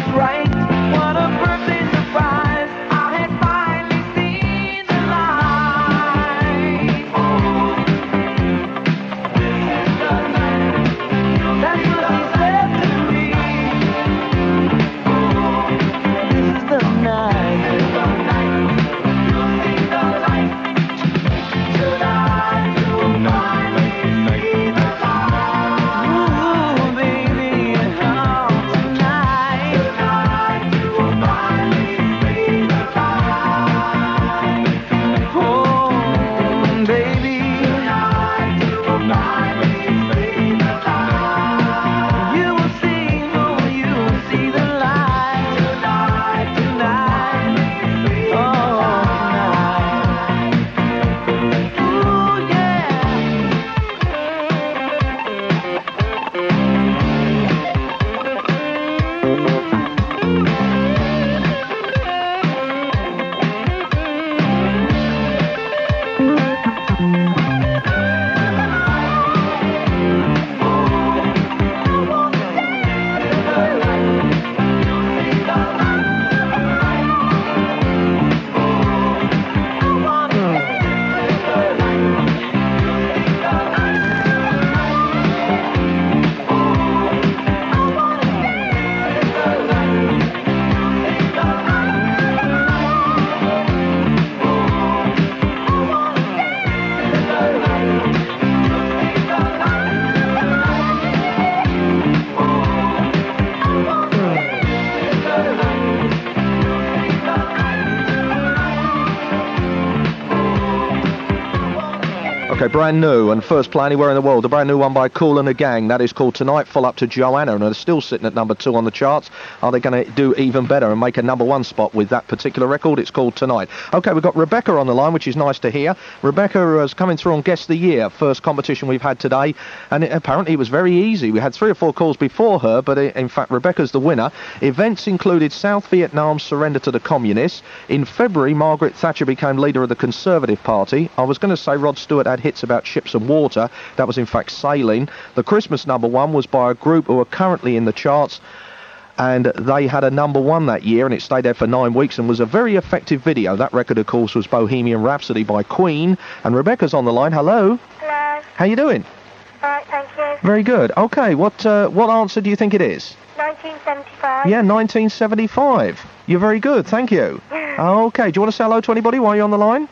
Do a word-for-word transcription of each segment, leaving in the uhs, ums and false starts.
Okay, brand new, and first play anywhere in the world. The brand new one by Kool and the Gang. That is called Tonight. Follow up to Joanna, and they're still sitting at number two on the charts. Are they going to do even better and make a number one spot with that particular record? It's called Tonight. Okay, we've got Rebecca on the line, which is nice to hear. Rebecca is coming through on Guess the Year, first competition we've had today, and it, apparently it was very easy. We had three or four calls before her, but it, in fact, Rebecca's the winner. Events included South Vietnam's surrender to the communists. In February, Margaret Thatcher became leader of the Conservative Party. I was going to say Rod Stewart had hits about ships and water. That was in fact Sailing. The Christmas number one was by a group who are currently in the charts, and they had a number one that year, and it stayed there for nine weeks and was a very effective video. That record, of course, was Bohemian Rhapsody by Queen. And Rebecca's on the line. Hello. Hello. How you doing? All right, thank you. Very good. Okay, what uh, what answer do you think it is? nineteen seventy-five. Yeah, nineteen seventy-five. You're very good, thank you. Okay, do you want to say hello to anybody while you're on the line?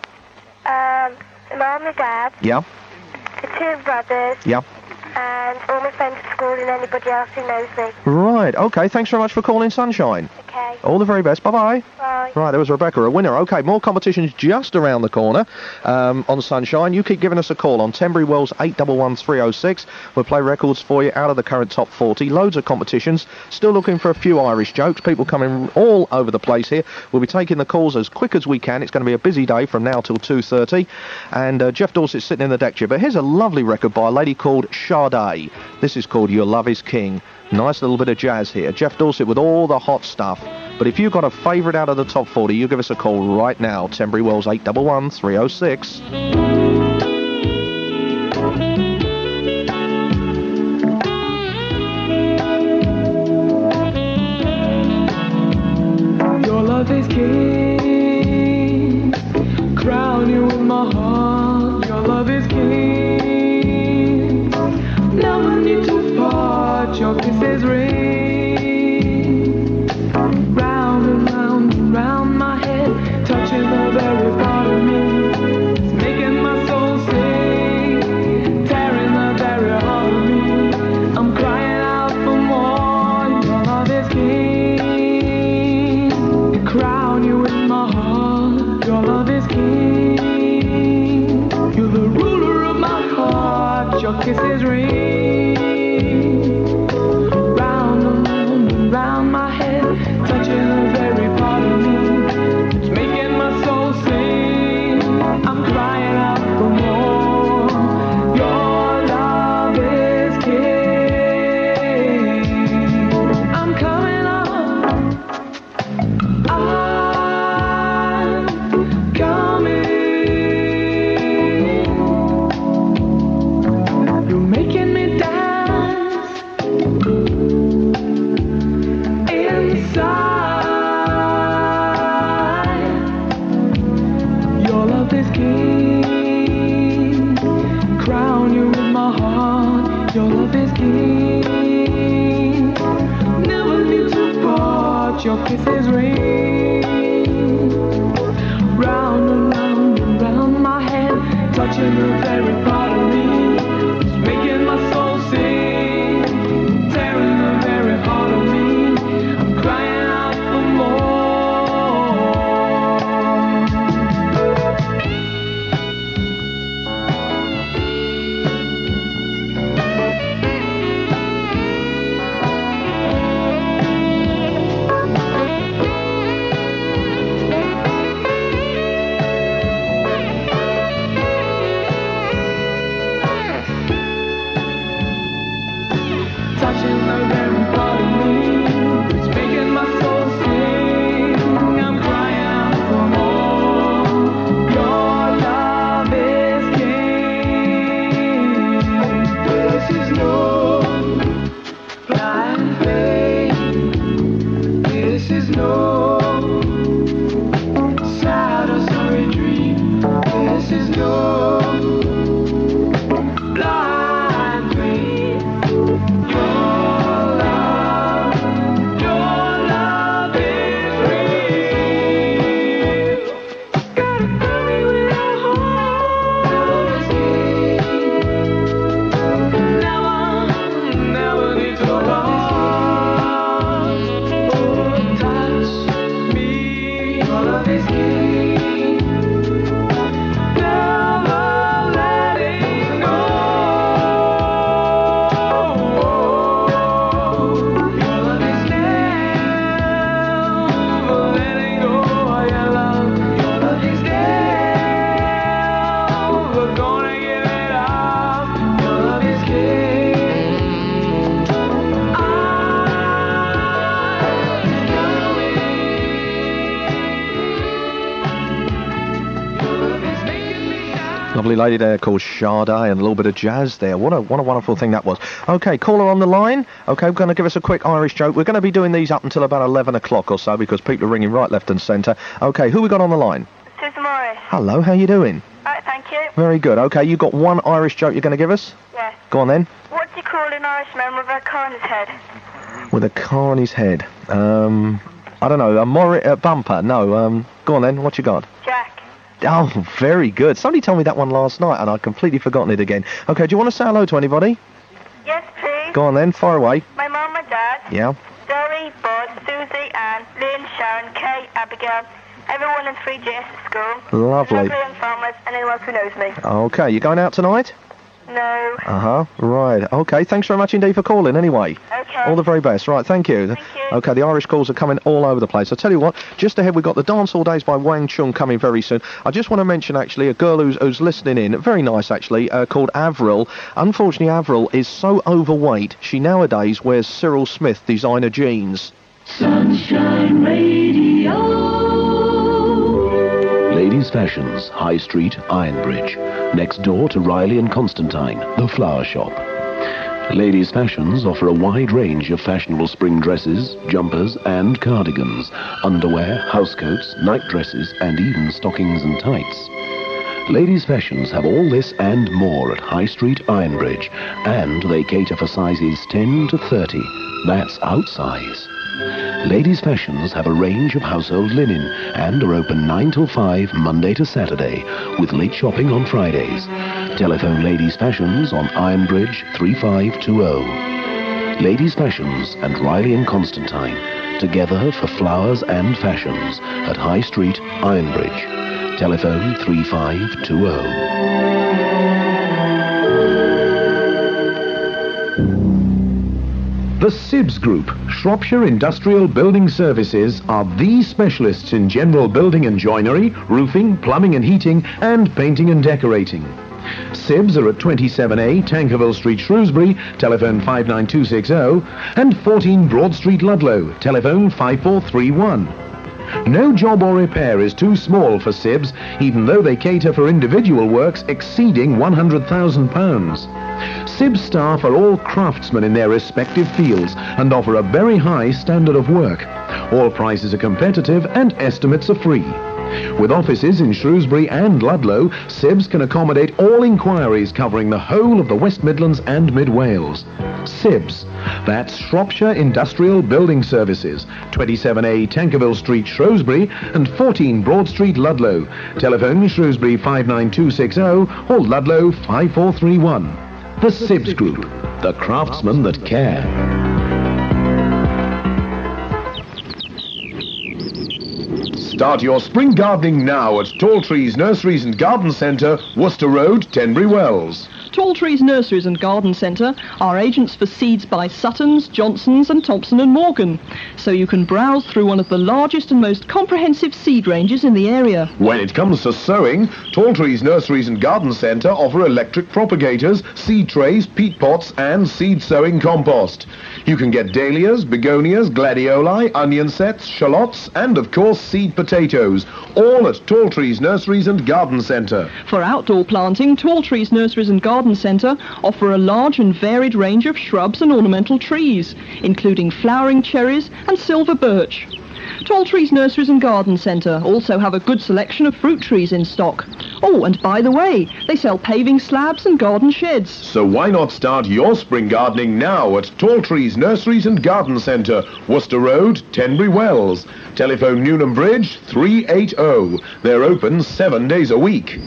Um, Mum and Dad. Yeah. The two brothers. Yeah. And all my friends at school and anybody else who knows me. Right, okay, thanks very much for calling, Sunshine. Okay. All the very best, bye-bye. Bye. Right, there was Rebecca, a winner. Okay, more competitions just around the corner um, on Sunshine. You keep giving us a call on Tenbury Wells eight one one three oh six. We'll play records for you out of the current top forty. Loads of competitions. Still looking for a few Irish jokes. People coming all over the place here. We'll be taking the calls as quick as we can. It's going to be a busy day from now till two thirty. And uh, Jeff Dorset's sitting in the deck chair. But here's a lovely record by a lady called Sade. This is called Your Love Is King. Nice little bit of jazz here. Jeff Dorset with all the hot stuff. But if you've got a favourite out of the top forty, you give us a call right now. Tenbury Wells eight one one three oh six. Your love is king. Crown you in my heart. Your love is king. Never need to part. Your kisses ring. Round and round and round my head, touching the very part of me. It's making my soul sing, tearing the very heart of me. I'm crying out for more. Your love is king. The crown you watch your kisses rain. Round and round and round my head, touching the very part of me. It's making my soul sing, tearing the very heart of me. I'm crying out for more. Touching the very part of me, it's making my soul sing. I'm crying out for more. Your love is king. This is no blind faith. This is no sad or sorry dream. This is no blind faith. Your love, your love is real. Gotta hurry with our heart. Never, never need to pause. Oh, touch me. Your love is king. Never letting go. Your love is never letting go. Your love, your love is never gonna give it up. Your love is king. I'm coming. Your love is making me shine. Lovely lady there called Sade, and a little bit of jazz there. What a what a wonderful thing that was. Okay, caller on the line. Okay, we're going to give us a quick Irish joke. We're going to be doing these up until about eleven o'clock or so because people are ringing right, left and centre. Okay, who we got on the line? Susan Morris. Hello, how you doing? Alright, thank you. Very good. Okay, you got one Irish joke you're going to give us? Yes. Go on then. What do you call an Irishman with a car on his head? With a car on his head. Um, I don't know, a mor- uh, bumper. No, um, go on then. What you got? Jack. Oh, very good. Somebody told me that one last night and I'd completely forgotten it again. Okay, do you want to say hello to anybody? Yes, please. Go on then, fire away. My mum, my dad. Yeah. Zoe, Bud, Susie, Anne, Lynn, Sharon, Kay, Abigail, everyone in three G S at school. Lovely. Lovely young farmers and anyone who knows me. Okay, you going out tonight? No. Uh-huh, right. Okay, thanks very much indeed for calling anyway. Okay. All the very best. Right, thank you. Thank you. Okay, the Irish calls are coming all over the place. I'll tell you what, just ahead we've got the Dance All Days by Wang Chung coming very soon. I just want to mention, actually, a girl who's, who's listening in, very nice, actually, uh, called Avril. Unfortunately, Avril is so overweight, she nowadays wears Cyril Smith designer jeans. Sunshine Radio. Ladies Fashions, High Street, Ironbridge. Next door to Riley and Constantine, the flower shop. Ladies Fashions offer a wide range of fashionable spring dresses, jumpers and cardigans, underwear, housecoats, night dresses and even stockings and tights. Ladies Fashions have all this and more at High Street, Ironbridge, and they cater for sizes ten to thirty. That's outsize. Ladies Fashions have a range of household linen and are open nine till five Monday to Saturday with late shopping on Fridays. Telephone Ladies Fashions on Ironbridge three five two zero. Ladies Fashions and Riley and Constantine, together for flowers and fashions at High Street, Ironbridge. Telephone three five two zero. The Sibbs Group, Shropshire Industrial Building Services, are the specialists in general building and joinery, roofing, plumbing and heating, and painting and decorating. Sibbs are at twenty-seven A Tankerville Street, Shrewsbury, telephone five nine two six zero, and fourteen Broad Street, Ludlow, telephone five four three one. No job or repair is too small for Sibbs, even though they cater for individual works exceeding one hundred thousand pounds. Sibbs staff are all craftsmen in their respective fields and offer a very high standard of work. All prices are competitive and estimates are free. With offices in Shrewsbury and Ludlow, S I B S can accommodate all inquiries covering the whole of the West Midlands and Mid Wales. S I B S, that's Shropshire Industrial Building Services, twenty-seven A Tankerville Street, Shrewsbury, and fourteen Broad Street, Ludlow. Telephone Shrewsbury five nine two six zero or Ludlow five four three one. The S I B S Group, the craftsmen that care. Start your spring gardening now at Tall Trees Nurseries and Garden Centre, Worcester Road, Tenbury Wells. Tall Trees Nurseries and Garden Centre are agents for seeds by Suttons, Johnsons and Thompson and Morgan, so you can browse through one of the largest and most comprehensive seed ranges in the area. When it comes to sowing, Tall Trees Nurseries and Garden Centre offer electric propagators, seed trays, peat pots and seed sowing compost. You can get dahlias, begonias, gladioli, onion sets, shallots and of course seed potatoes, all at Tall Trees Nurseries and Garden Centre. For outdoor planting, Tall Trees Nurseries and Garden Centre offer a large and varied range of shrubs and ornamental trees, including flowering cherries and silver birch. Tall Trees Nurseries and Garden Centre also have a good selection of fruit trees in stock. Oh, and by the way, they sell paving slabs and garden sheds. So why not start your spring gardening now at Tall Trees Nurseries and Garden Centre, Worcester Road, Tenbury Wells. Telephone Newnham Bridge three eight zero. They're open seven days a week.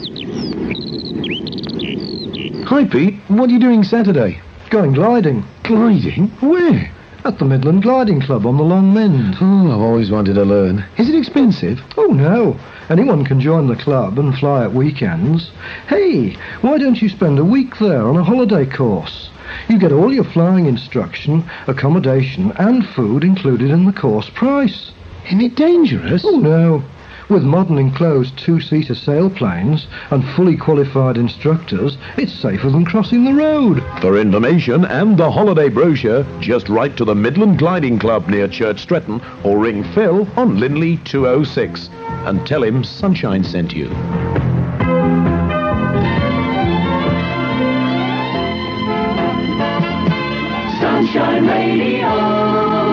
Hi Pete, what are you doing Saturday? Going gliding. Gliding? Where? At the Midland Gliding Club on the Long Mend. Oh, I've always wanted to learn. Is it expensive? Oh, no. Anyone can join the club and fly at weekends. Hey, why don't you spend a week there on a holiday course? You get all your flying instruction, accommodation and food included in the course price. Isn't it dangerous? Oh, no. With modern enclosed two-seater sailplanes and fully qualified instructors, it's safer than crossing the road. For information and the holiday brochure, just write to the Midland Gliding Club near Church Stretton or ring Phil on Linley two oh six and tell him Sunshine sent you. Sunshine Radio.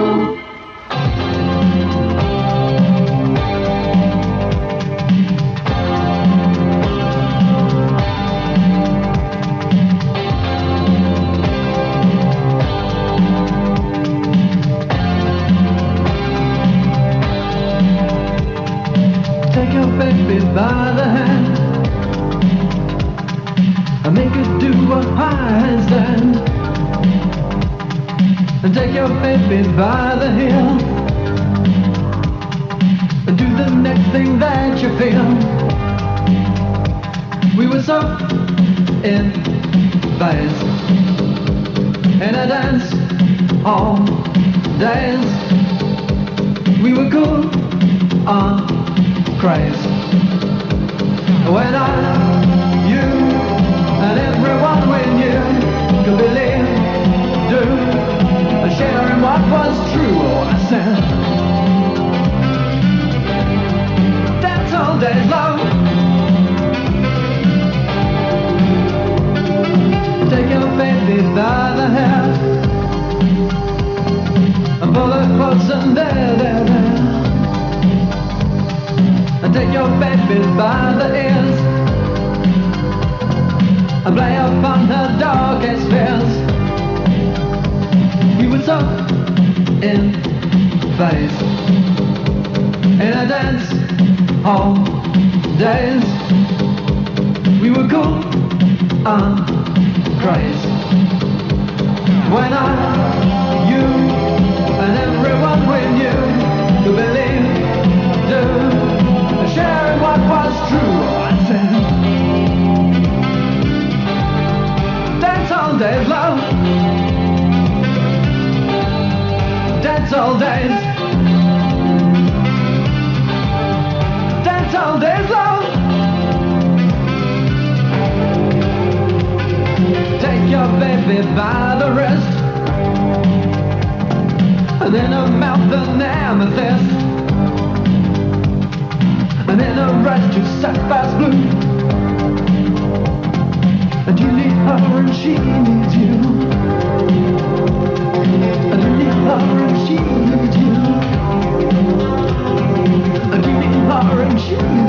Take your baby by the hand and make her do a handstand. And take your baby by the heel and do the next thing that you feel. We were so in phase in a dance all days. We were cool on craze. When I, you, and everyone we knew could believe, do, sharing what was true. Oh, I said, dance all day long. Take your baby by the hair and pull her close and there, there, there. And take your baby by the ears and play upon her darkest fears. We were so in phase in a dance all days. We were cool on craze. When I, you, and everyone we knew could believe, do, sharing what was true. I said, dance all days, love. Dance all days. Dance all days, love. Take your baby by the wrist and in her mouth an amethyst. And in a red to sapphire's blue. And you need her and she needs you. And you need her and she needs you. And you need her and she needs you.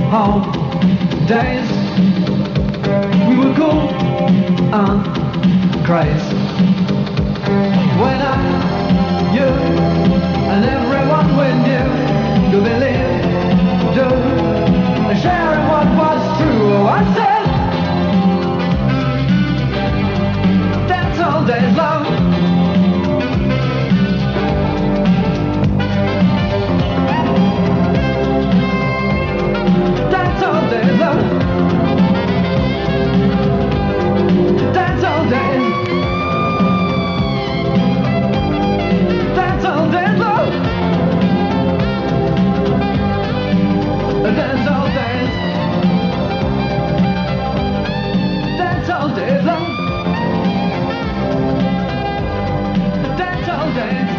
home days. We were cool and crazy. When I, you, and everyone we knew to believe, do, sharing what was true. I said, that's all days long. That's all days long. That's all days. That's all days long. That's all days. That's all days long. That's all days.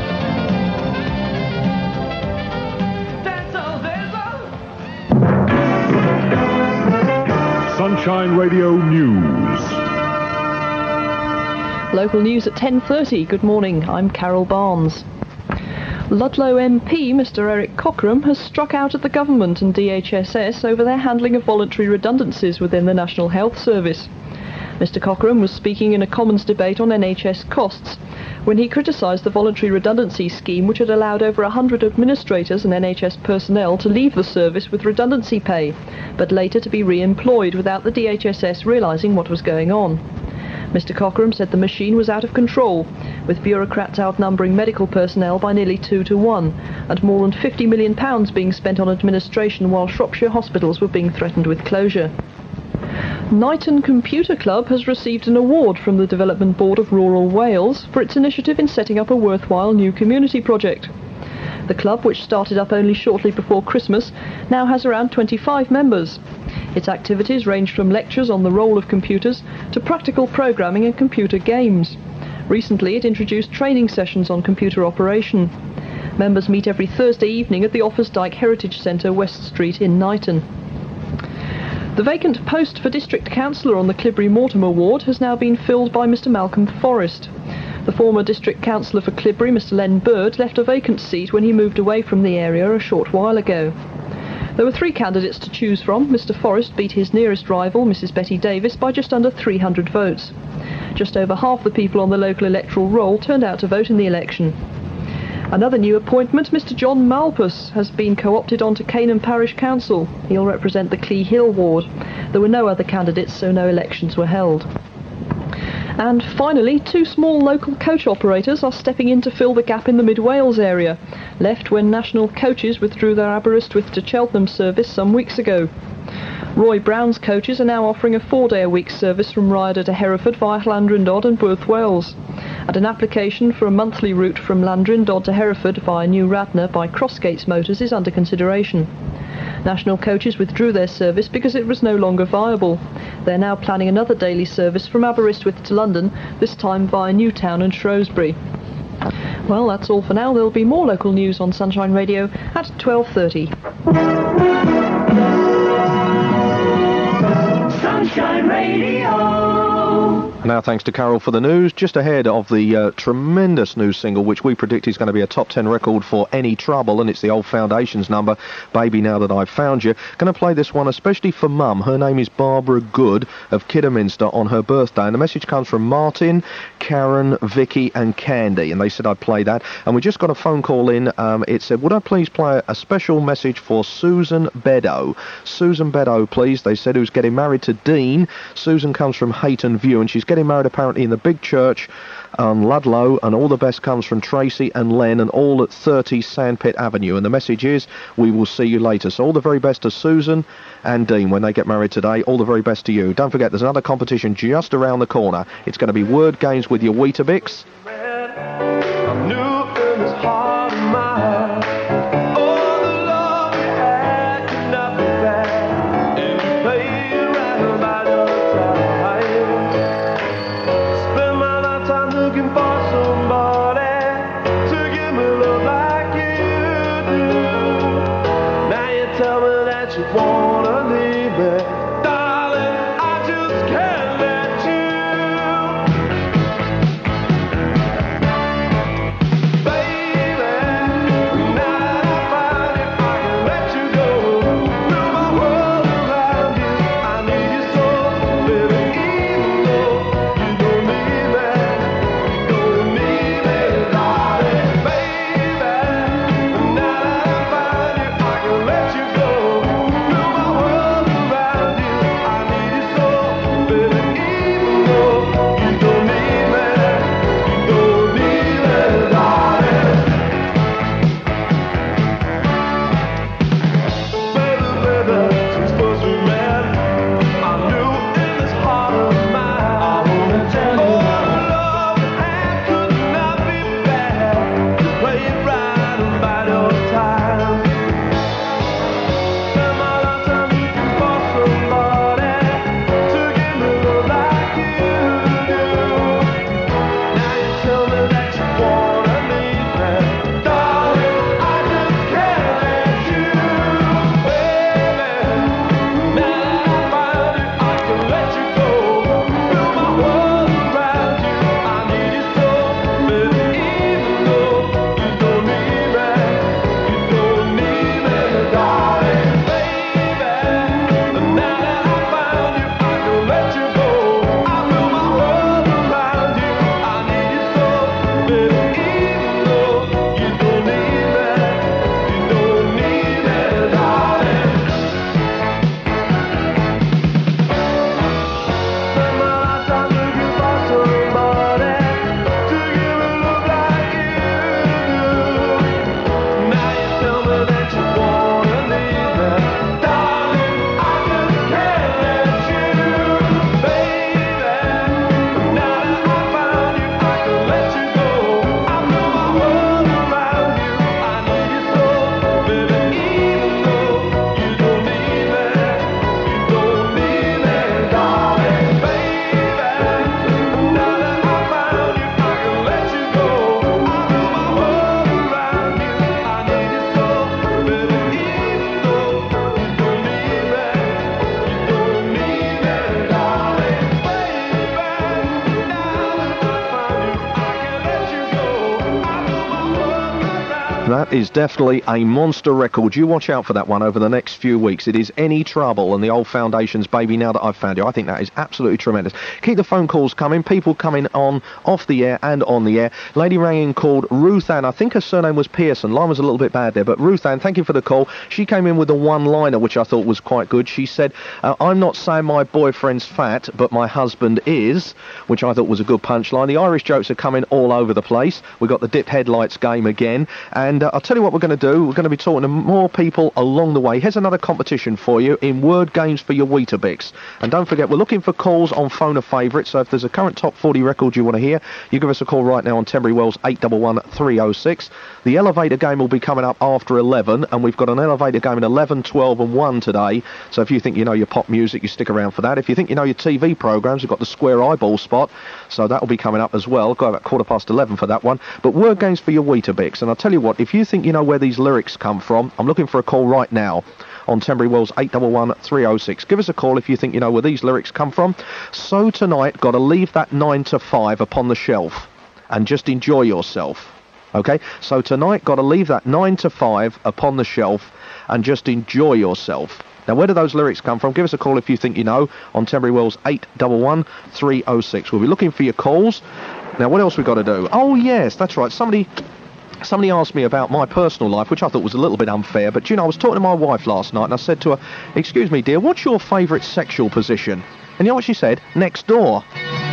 That's all days long. Sunshine Radio News. Local news at ten thirty. Good morning, I'm Carol Barnes. Ludlow M P Mr Eric Cochrane has struck out at the government and D H S S over their handling of voluntary redundancies within the National Health Service. Mr Cochrane was speaking in a Commons debate on N H S costs when he criticised the voluntary redundancy scheme which had allowed over one hundred administrators and N H S personnel to leave the service with redundancy pay, but later to be re-employed without the D H S S realising what was going on. Mr Cochrane said the machine was out of control, with bureaucrats outnumbering medical personnel by nearly two to one, and more than fifty million pounds being spent on administration while Shropshire hospitals were being threatened with closure. Knighton Computer Club has received an award from the Development Board of Rural Wales for its initiative in setting up a worthwhile new community project. The club, which started up only shortly before Christmas, now has around twenty-five members. Its activities range from lectures on the role of computers to practical programming and computer games. Recently, it introduced training sessions on computer operation. Members meet every Thursday evening at the Offansdyke Heritage Centre, West Street in Knighton. The vacant post for District Councillor on the Clibry-Mortimer ward has now been filled by Mr Malcolm Forrest. The former District Councillor for Clibry, Mr Len Bird, left a vacant seat when he moved away from the area a short while ago. There were three candidates to choose from. Mr Forrest beat his nearest rival, Missus Betty Davis, by just under three hundred votes. Just over half the people on the local electoral roll turned out to vote in the election. Another new appointment, Mr John Malpas, has been co-opted onto Canaan Parish Council. He'll represent the Clee Hill ward. There were no other candidates, so no elections were held. And finally, two small local coach operators are stepping in to fill the gap in the Mid Wales area, left when national coaches withdrew their Aberystwyth to Cheltenham service some weeks ago. Roy Brown's coaches are now offering a four-day-a-week service from Ryder to Hereford via Llandrindod and Bwrdd Wales, and an application for a monthly route from Llandrindod to Hereford via New Radnor by Crossgates Motors is under consideration. National coaches withdrew their service because it was no longer viable. They're now planning another daily service from Aberystwyth to London, this time via Newtown and Shrewsbury. Well, that's all for now. There'll be more local news on Sunshine Radio at twelve thirty. Sunshine Radio. Now, thanks to Carol for the news. Just ahead of the uh, tremendous new single, which we predict is going to be a top ten record for Any Trouble, and it's the old Foundations number, Baby Now That I've Found You. Going to play this one especially for Mum. Her name is Barbara Good of Kidderminster on her birthday, and the message comes from Martin, Karen, Vicky and Candy, and they said I'd play that. And we just got a phone call in. Um, it said, would I please play a special message for Susan Beddoe? Susan Beddoe, please, they said, who's getting married to Dean. Susan comes from Hayton View, and she's getting married apparently in the big church on Ludlow, and all the best comes from Tracy and Len, and all at thirty Sandpit Avenue. And the message is, we will see you later. So all the very best to Susan and Dean when they get married today. All the very best to you. Don't forget, there's another competition just around the corner. It's going to be word games with your Weetabix. That is definitely a monster record. You watch out for that one over the next few weeks. It is Any Trouble and the Old Foundations, Baby, Now That I've Found You. I think that is absolutely tremendous. Keep the phone calls coming. People coming on, off the air and on the air. Lady rang in called Ruth Ann. I think her surname was Pearson. Line was a little bit bad there, but Ruth Ann, thank you for the call. She came in with a one-liner, which I thought was quite good. She said, uh, I'm not saying my boyfriend's fat, but my husband is, which I thought was a good punchline. The Irish jokes are coming all over the place. We've got the dip headlights game again. And uh, I'll tell you what we're going to do. We're going to be talking to more people along the way. Here's another competition for you in word games for your Weetabix. And don't forget, we're looking for calls on phone a favourite. So if there's a current top forty record you want to hear, you give us a call right now on Tenbury Wells eight one one three oh six. The elevator game will be coming up after eleven, and we've got an elevator game in eleven, twelve and one today. So if you think you know your pop music, you stick around for that. If you think you know your T V programmes, we've got the square eyeball spot. So that will be coming up as well. Go about quarter past eleven for that one. But word games for your Weetabix. And I'll tell you what, if you think you know where these lyrics come from, I'm looking for a call right now on Tenbury Wells eight one one three oh six. Give us a call if you think you know where these lyrics come from. So tonight, got to leave that nine to five upon the shelf and just enjoy yourself. Okay? So tonight, got to leave that nine to five upon the shelf and just enjoy yourself. Now, where do those lyrics come from? Give us a call if you think you know on Tenbury Wells eight one one three oh six. We'll be looking for your calls. Now, what else we got to do? Oh, yes, that's right. Somebody... Somebody asked me about my personal life, which I thought was a little bit unfair, but, you know, I was talking to my wife last night, and I said to her, excuse me, dear, what's your favourite sexual position? And you know what she said? Next door.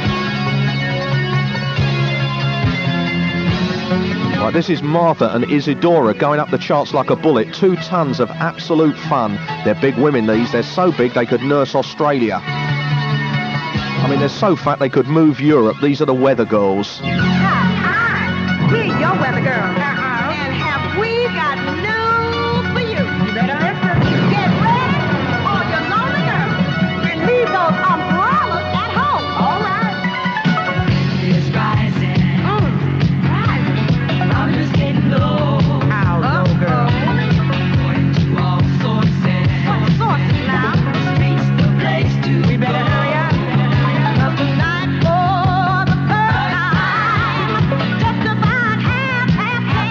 Right, this is Martha and Isadora going up the charts like a bullet. Two tons of absolute fun. They're big women, these. They're so big they could nurse Australia. I mean, they're so fat they could move Europe. These are the Weather Girls. We're your weather girl. Uh-uh. And have we got news for you? You better listen. Get ready, all your lonely girls. And leave those umbrellas at home. All right. It's rising. Mm. Rising. I'm just getting low. How low, girl? According to all sources. What sources now? Streets the place to We better go. Hurry up. Cause tonight, for the first time, just about half, half, half.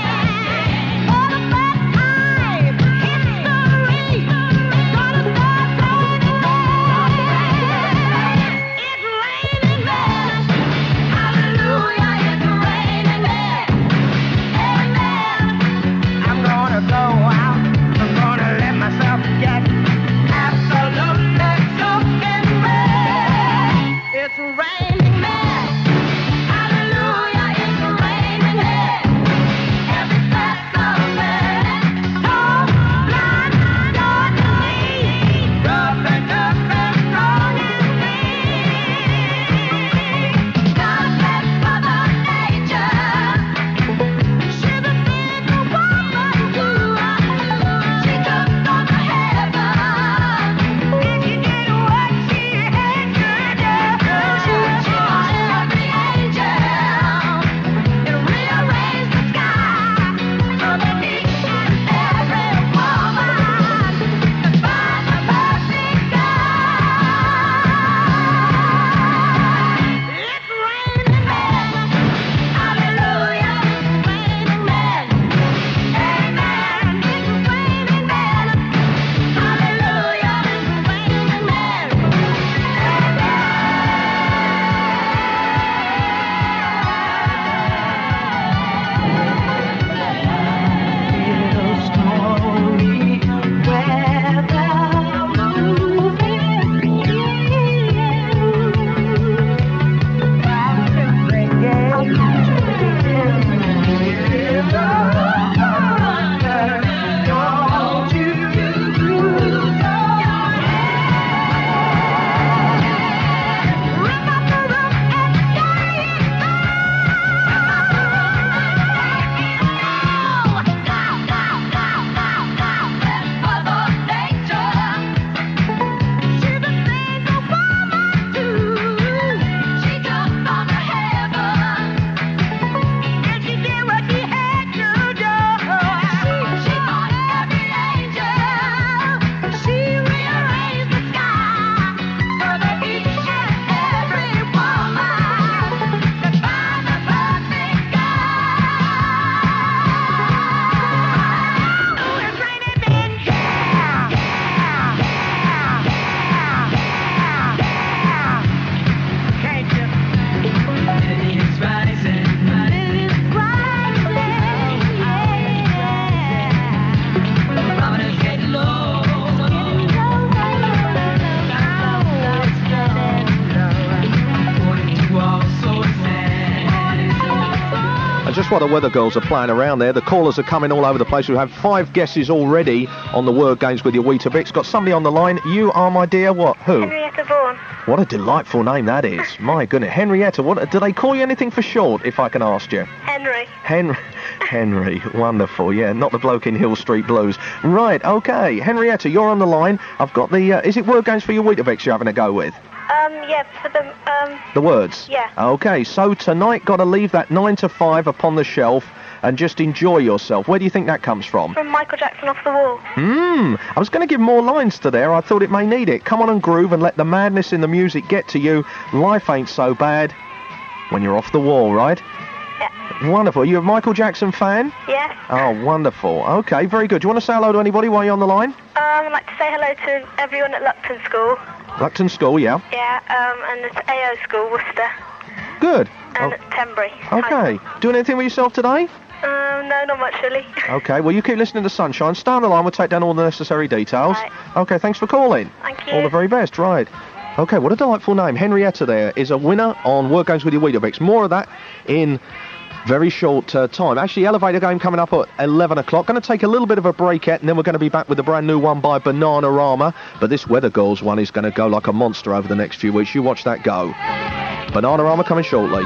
just while the weather girls are playing around there, the callers are coming all over the place. We've had five guesses already on the word games with your Weetabix. Got somebody on the line. You are, my dear, what? Who? Henrietta Vaughan. What a delightful name that is. My goodness. Henrietta, what, do they call you anything for short, if I can ask you? Henry. Henry. Henry. Wonderful. Yeah, not the bloke in Hill Street Blues. Right, okay. Henrietta, you're on the line. I've got the... Uh, is it word games for your Weetabix you're having a go with? Um, yeah, for the, um... The words? Yeah. Okay, so tonight got to leave that nine to five upon the shelf and just enjoy yourself. Where do you think that comes from? From Michael Jackson Off the Wall. Hmm, I was going to give more lines to there. I thought it may need it. Come on and groove and let the madness in the music get to you. Life ain't so bad when you're off the wall, right? Yeah. Wonderful. Are you a Michael Jackson fan? Yes. Oh, wonderful. Okay, very good. Do you want to say hello to anybody while you're on the line? Um, I'd like to say hello to everyone at Lupton School. Lupton School, yeah. Yeah, um, and at A O School, Worcester. Good. And Oh, at Tenbury. okay. Doing anything with yourself today? Um, no, not much really. Okay, well, you keep listening to Sunshine. Stay on the line. We'll take down all the necessary details. Right. Okay, thanks for calling. Thank you. All the very best, right. Okay, what a delightful name. Henrietta there is a winner on Word Games with your Weetabix. More of that in very short uh, time. Actually, elevator game coming up at eleven o'clock. Going to take a little bit of a break at, and then we're going to be back with a brand new one by Bananarama. But this Weather Girls one is going to go like a monster over the next few weeks. You watch that go. Bananarama coming shortly.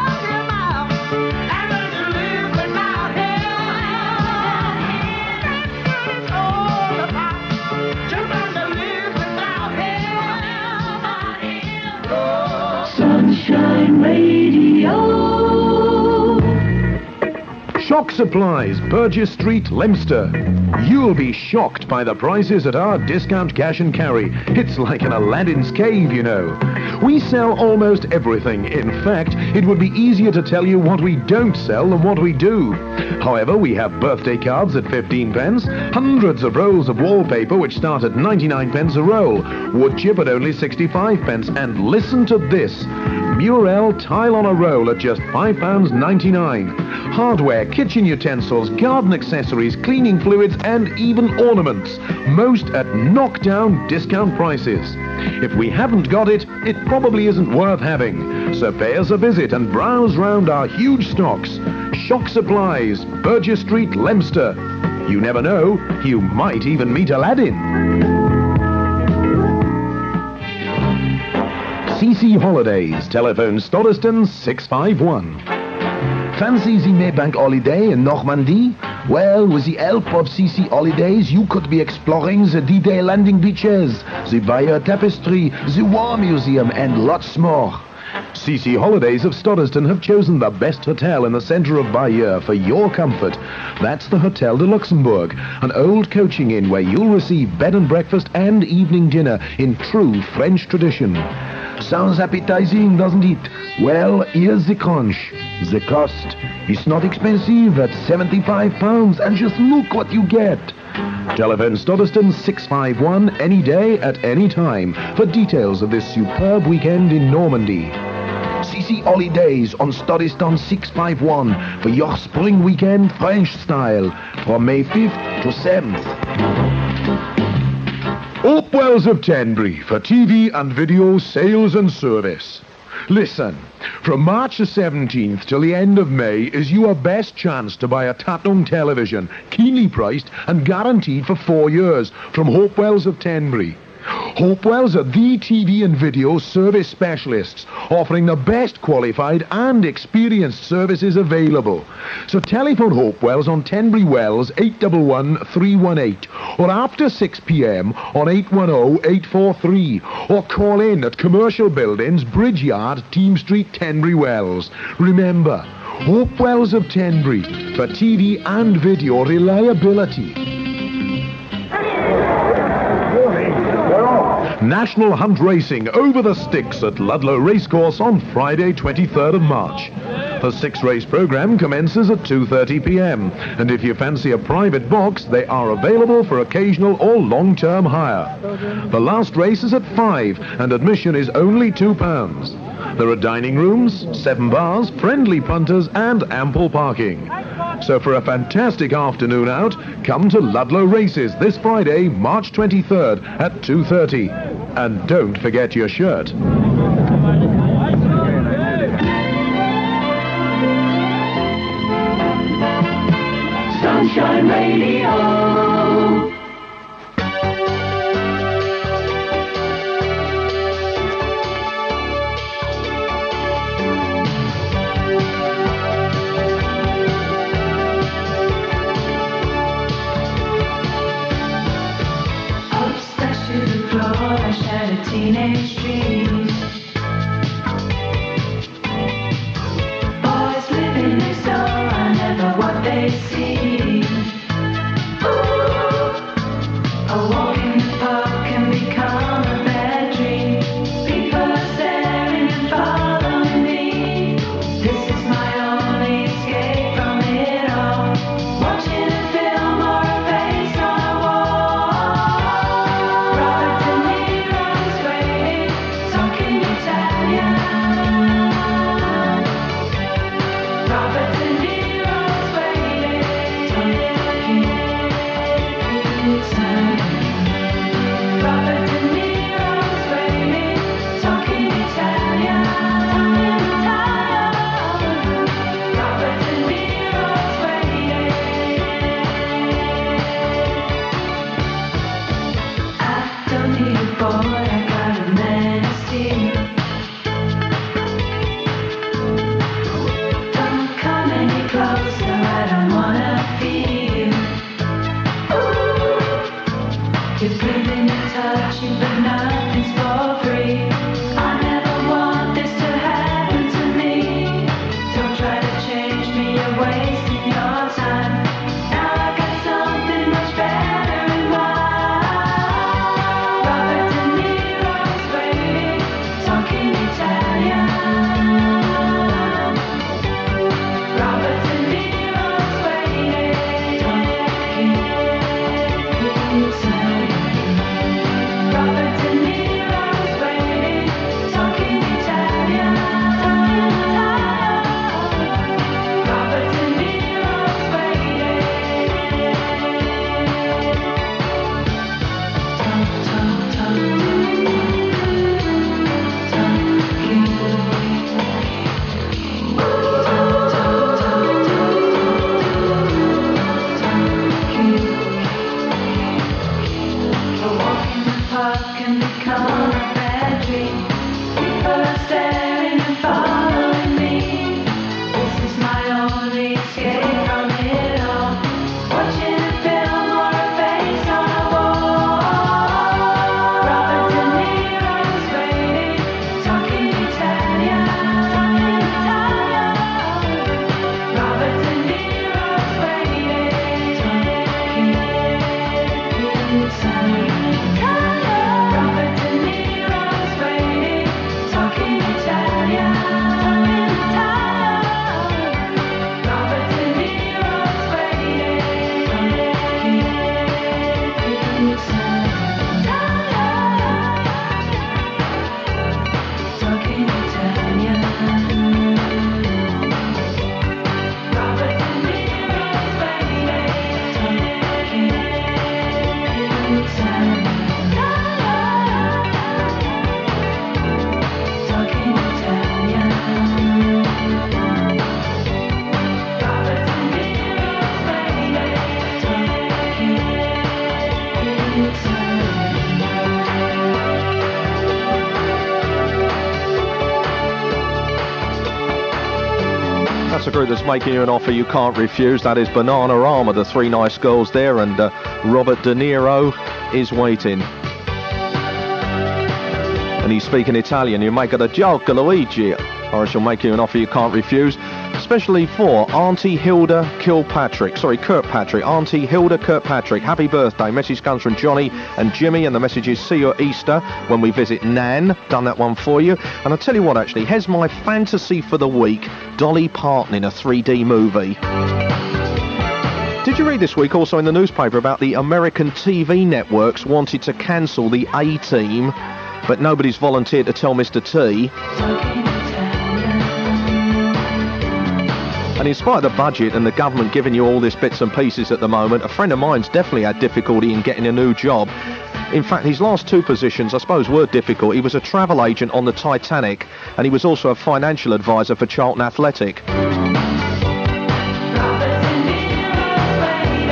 Sunshine Radio. Shock Supplies, Burgess Street, Leominster. You'll be shocked by the prices at our discount cash and carry. It's like an Aladdin's cave, you know. We sell almost everything. In fact, it would be easier to tell you what we don't sell than what we do. However, we have birthday cards at fifteen pence, hundreds of rolls of wallpaper which start at ninety-nine pence a roll, wood chip at only sixty-five pence, and listen to this, Murel tile on a roll at just five pounds ninety-nine. Hardware, kitchen utensils, garden accessories, cleaning fluids, and even ornaments. Most at knockdown discount prices. If we haven't got it, it probably isn't worth having. So pay us a visit and browse round our huge stocks. Shock Supplies, Burgess Street, Leominster. You never know, you might even meet Aladdin. C C Holidays, telephone Stoddeston six five one. Fancy the Maybank holiday in Normandy? Well, with the help of C C Holidays, you could be exploring the D-Day landing beaches, the Bayeux Tapestry, the War Museum, and lots more. C C Holidays of Stoddeston have chosen the best hotel in the centre of Bayeux for your comfort. That's the Hotel de Luxembourg, an old coaching inn where you'll receive bed and breakfast and evening dinner in true French tradition. Sounds appetizing, doesn't it? Well, here's the crunch. The cost. It's not expensive at seventy-five pounds, and just look what you get. Telephone Stoddeston six five one any day at any time for details of this superb weekend in Normandy. C C Holidays on Stoddeston six five one for your spring weekend French style from May fifth to seventh. Hopewells of Tenbury for T V and video sales and service. Listen, from March the seventeenth till the end of May is your best chance to buy a Tatung television, keenly priced and guaranteed for four years from Hopewells of Tenbury. Hopewells are the T V and video service specialists, offering the best qualified and experienced services available. So telephone Hopewells on Tenbury Wells eight one one, three one eight or after six p.m. on eight one zero, eight four three or call in at Commercial Buildings, Bridge Yard, Team Street, Tenbury Wells. Remember, Hopewells of Tenbury for T V and video reliability. National Hunt Racing over the sticks at Ludlow Racecourse on Friday, twenty-third of March. The six-race program commences at two thirty p.m. and if you fancy a private box, they are available for occasional or long-term hire. The last race is at five and admission is only two pounds. There are dining rooms, seven bars, friendly punters and ample parking. So for a fantastic afternoon out, come to Ludlow Races this Friday, March twenty-third at two thirty. And don't forget your shirt. Sunshine Radio. Teenage dreams. Boys living next door are never what they seem. Ooh, a walk in the park can become a bad dream. People are staring and following me. This is my only escape from it all. Watching a film or a face on a wall. Robert De Niro's waiting, talking Italian. Robert De Niro's waiting, talking Italian. Robert De Niro's waiting, talking Italian. Robert De Niro's waiting. I don't need a boy, I got a man of steel. Don't come any closer, I don't wanna feel. Ooh, you're giving and touching, but nothing's for free. I never want this to happen to me. Don't try to change me, you're wasting your time. Now I got something much better in mind. Robert De Niro's waiting, talking Italian. Robert De Niro's waiting, talking Italian. Robert De Niro's waiting, talking Italian. Robert De Niro's waiting. Talk, talk, talk. A walk in the park can become a bad dream. People are staring and following me. This is my only escape from it all. Watching a film or a face on a wall. Robert De Niro's waiting, talking Italian. Robert De Niro's waiting, talking Italian. Robert De Niro's waiting, talking Italian. Robert De Niro's waiting, talking Italian. Robert De Niro's waiting, talking Talking Italian. Robert De Niro's waiting, talking That's a group that's making you an offer you can't refuse. That is Bananarama, the three nice girls there, and uh, Robert De Niro is waiting. And he's speaking Italian. You make it a joke, Luigi, or I shall make you an offer you can't refuse. Especially for Auntie Hilda Kilpatrick. Sorry, Kirkpatrick. Auntie Hilda Kirkpatrick. Happy birthday. Message comes from Johnny and Jimmy, and the message is see you at Easter when we visit Nan. Done that one for you. And I'll tell you what, actually, here's my fantasy for the week. Dolly Parton in a three D movie. Did you read this week also in the newspaper about the American T V networks wanted to cancel the A-Team, but nobody's volunteered to tell Mister T? And in spite of the budget and the government giving you all this bits and pieces at the moment, a friend of mine's definitely had difficulty in getting a new job. In fact, his last two positions, I suppose, were difficult. He was a travel agent on the Titanic, and he was also a financial advisor for Charlton Athletic.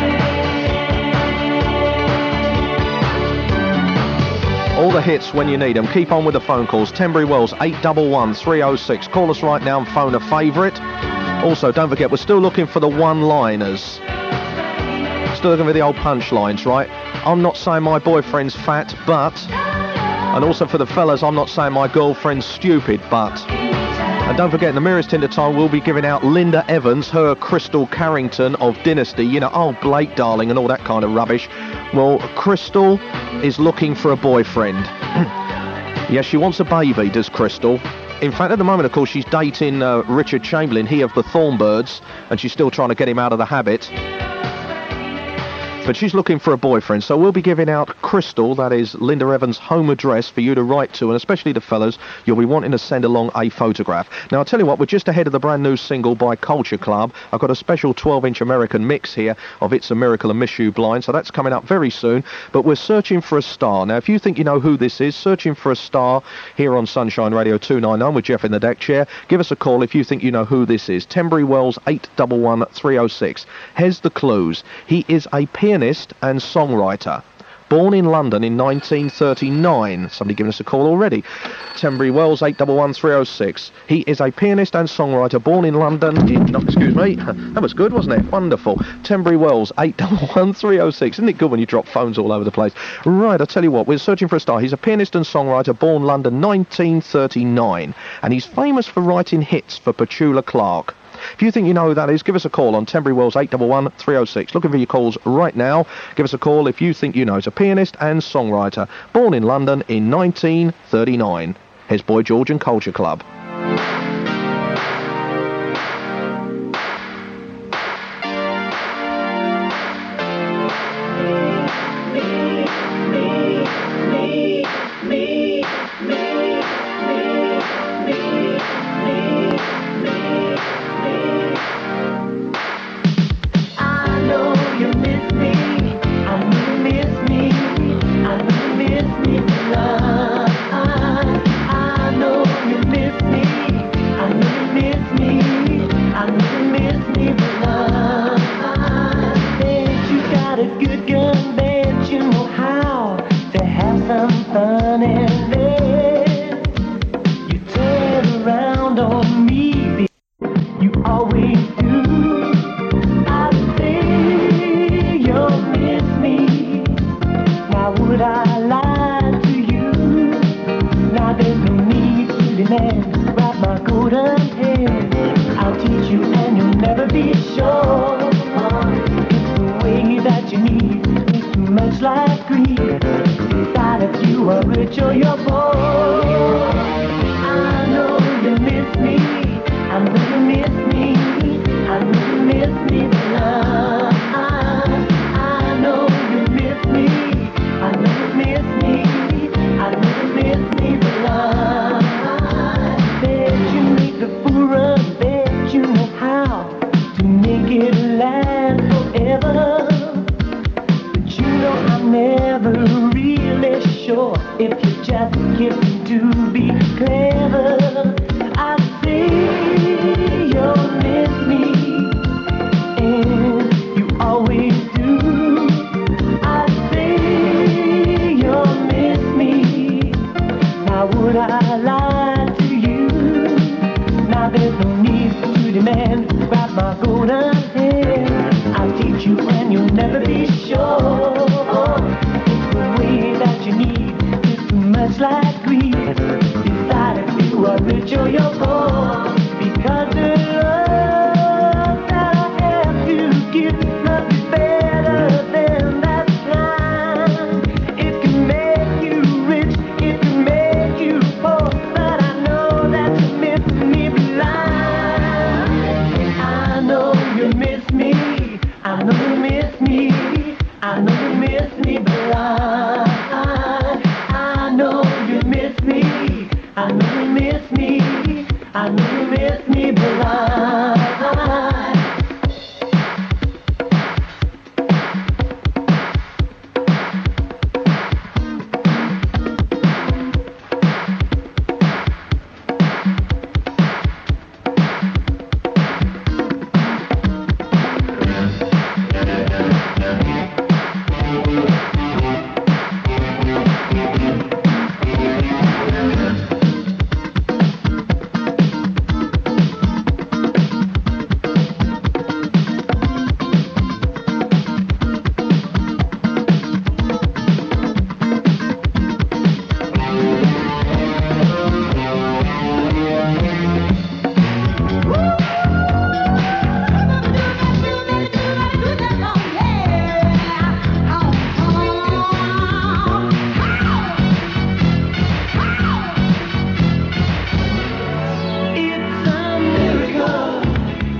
the hits when you need them. Keep on with the phone calls. Tenbury Wells, eight one one, three oh six. Call us right now and phone a favourite. Also, don't forget, we're still looking for the one-liners. Still looking for the old punchlines, right? I'm not saying my boyfriend's fat, but... And also for the fellas, I'm not saying my girlfriend's stupid, but... And don't forget, in the merest hint of time, we'll be giving out Linda Evans, her Crystal Carrington of Dynasty. You know, oh, Blake, darling, and all that kind of rubbish. Well, Crystal is looking for a boyfriend. Yes, she wants a baby, does Crystal. In fact, at the moment, of course, she's dating uh, Richard Chamberlain, he of the Thornbirds, and she's still trying to get him out of the habit. But she's looking for a boyfriend, so we'll be giving out Crystal, that is Linda Evans' home address for you to write to, and especially the fellas, you'll be wanting to send along a photograph. Now, I'll tell you what, we're just ahead of the brand new single by Culture Club. I've got a special twelve inch American mix here of It's a Miracle and Miss You Blind, so that's coming up very soon. But we're searching for a star. Now, if you think you know who this is, searching for a star here on Sunshine Radio two ninety-nine with Jeff in the deck chair, give us a call if you think you know who this is. Tenbury Wells, eight one one, three oh six. Here's the clues. He is a pianist and songwriter. Born in London in nineteen thirty-nine. Somebody giving us a call already. Tenbury Wells, eight one one, three oh six. He is a pianist and songwriter born in London in... No, excuse me. That was good, wasn't it? Wonderful. Tenbury Wells, eight one one, three oh six. Isn't it good when you drop phones all over the place? Right, I'll tell you what. We're searching for a star. He's a pianist and songwriter born London nineteen thirty-nine. And he's famous for writing hits for Petula Clark. If you think you know who that is, give us a call on Tenbury Wells, eight one one, three oh six. Looking for your calls right now. Give us a call if you think you know. He's a pianist and songwriter, born in London in nineteen thirty-nine. Here's Boy George and Culture Club.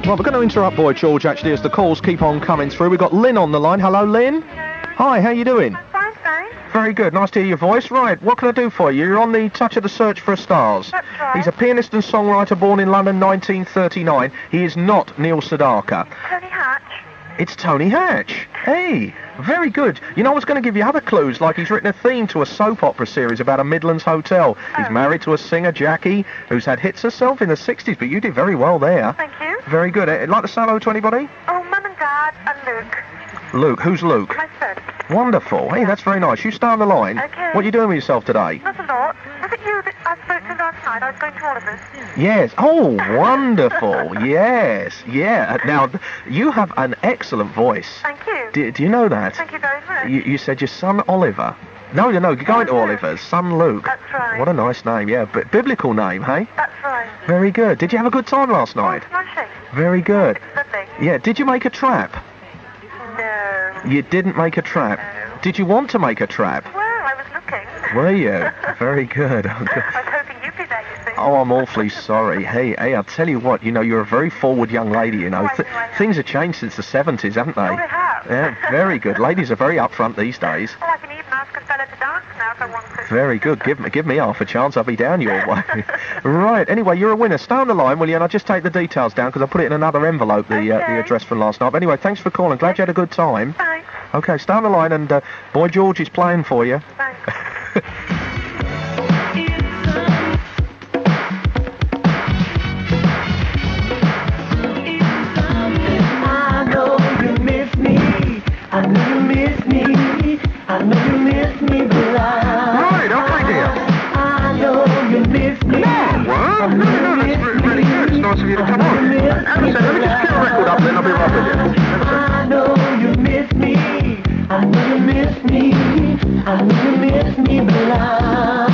Well, we're going to interrupt Boy George, actually, as the calls keep on coming through. We've got Lynn on the line. Hello, Lynn. Hi, how you doing? Fine, thanks. Very good. Nice to hear your voice. Right, what can I do for you? You're on the Touch of the Search for Stars. That's right. He's a pianist and songwriter born in London nineteen thirty-nine. He is not Neil Sedaka. Tony Hatch. It's Tony Hatch. Hey, very good. You know, I was going to give you other clues, like he's written a theme to a soap opera series about a Midlands hotel. He's Oh. married to a singer, Jackie, who's had hits herself in the sixties, but you did very well there. Thank you. Very good. Eh, like to say hello to anybody? Oh, Mum and Dad and Luke. Luke. Who's Luke? My son. Wonderful. Hey, that's very nice. You stay on the line. Okay. What are you doing with yourself today? Not a lot. Was it you that I spoke to last night? I was going to Oliver's. Yes. Oh, wonderful. Yes. Yeah. Now, th- you have an excellent voice. Thank you. Do, do you know that? Thank you very much. You, you said your son Oliver. No, no, no. You're going to Oliver's. Son Luke. That's right. What a nice name. Yeah, but biblical name, hey? That's right. Very good. Did you have a good time last night? Smashing. Very good. Lovely. Yeah. Did you make a trap? No. You didn't make a trap. Did you want to make a trap? Well, I was looking. Were you? Very good. Oh, good. I was hoping you'd be there, you see. Oh, I'm awfully sorry. Hey, hey, I'll tell you what, you know, you're a very forward young lady, you know. Oh, I Th- know, I know. things have changed since the seventies, haven't they? Oh, they have. Yeah, very good. Ladies are very upfront these days. Oh, I can even ask a fella to dance now if I want to. Very good. Give me, give me half a chance, I'll be down your way. Right, anyway, you're a winner. Stay on the line, will you? And I'll just take the details down, because I put it in another envelope, the, uh, the Okay. address from last night. But anyway, thanks for calling. Glad you had a good time. Thanks. Okay, stay on the line, and uh, Boy George is playing for you. Thanks. I know you miss me. I know you miss me. I know you miss me, but I. Right, okay, dear. I know you miss me. Well, no, no, no, that's re- really good. It's nice of you to come on. Anderson, let me just cue a record up, then I'll be right with you. I know you miss me. I know you miss me. I know you miss me, but I.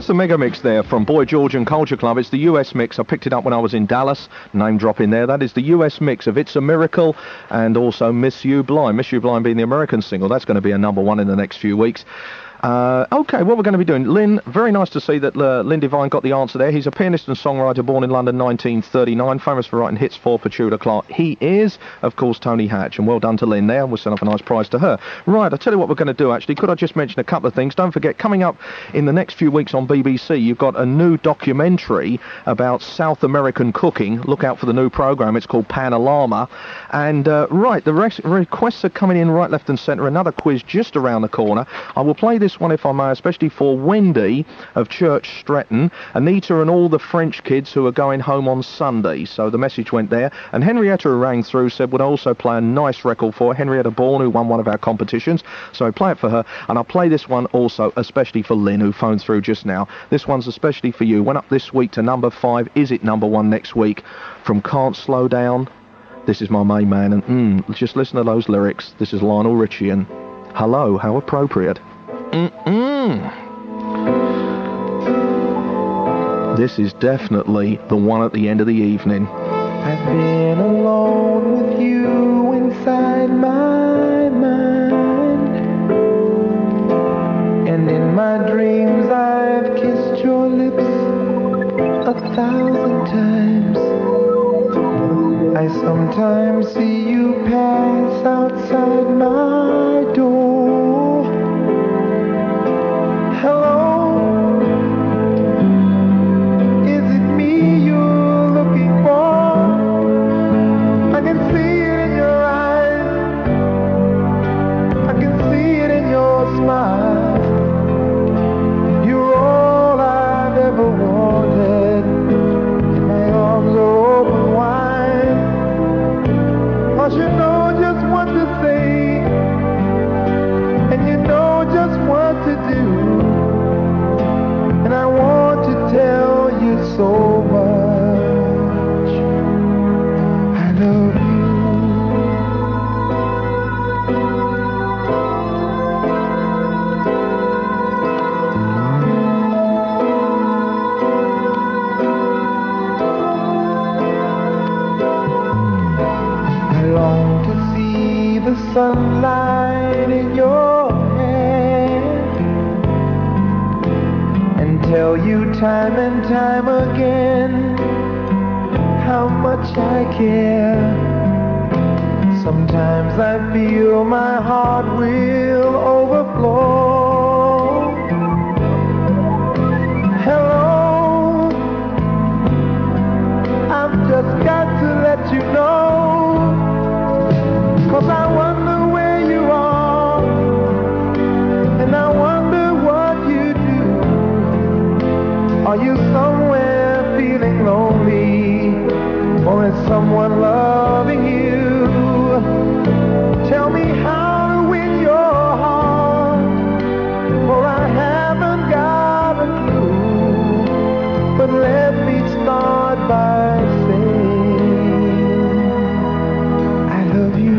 that's the mega mix there from Boy George and Culture Club. It's the U S mix. I picked it up when I was in Dallas. Name drop in there. That is the U S mix of It's a Miracle and also Miss You Blind. Miss You Blind being the American single. That's going to be a number one in the next few weeks. Uh, okay, what we're going to be doing. Lynn, very nice to see that uh, Lynn Devine got the answer there. He's a pianist and songwriter born in London nineteen thirty-nine, famous for writing hits for Petula Clark. He is, of course, Tony Hatch, and well done to Lynn there, and we'll send off a nice prize to her. Right, I'll tell you what we're going to do, actually. Could I just mention a couple of things? Don't forget, coming up in the next few weeks on B B C, you've got a new documentary about South American cooking. Look out for the new programme. It's called Panorama. And, uh, right, the res- requests are coming in right, left and centre. Another quiz just around the corner. I will play this one, if I may, especially for Wendy of Church Stretton, Anita and all the French kids who are going home on Sunday. So the message went there. And Henrietta, who rang through, said would also play a nice record for her. Henrietta Bourne, who won one of our competitions. So I play it for her. And I'll play this one also, especially for Lynn, who phoned through just now. This one's especially for you. Went up this week to number five. Is it number one next week? From Can't Slow Down. This is my main man. And mm, just listen to those lyrics. This is Lionel Richie and Hello, how appropriate. Mm-mm. This is definitely the one at the end of the evening. I've been alone with you inside my mind, and in my dreams I've kissed your lips a thousand times. I sometimes see you pass outside my door. Hello, is it me you're looking for? I can see it in your eyes, I can see it in your smile. You're all I've ever wanted, and my arms are open wide. 'Cause you know just what to say, and you know just what to do, and I want to tell you so much. I love you. I long to see the sunlight in your hair and tell you time and time again how much I care. Sometimes I feel my heart will overflow. Hello, I've just got to let you know, 'cause I wonder where you are, and I wonder what you do. Are you somewhere feeling lonely, or is someone loving you? Tell me how to win your heart, for I haven't got a clue. But let me start by saying I love you.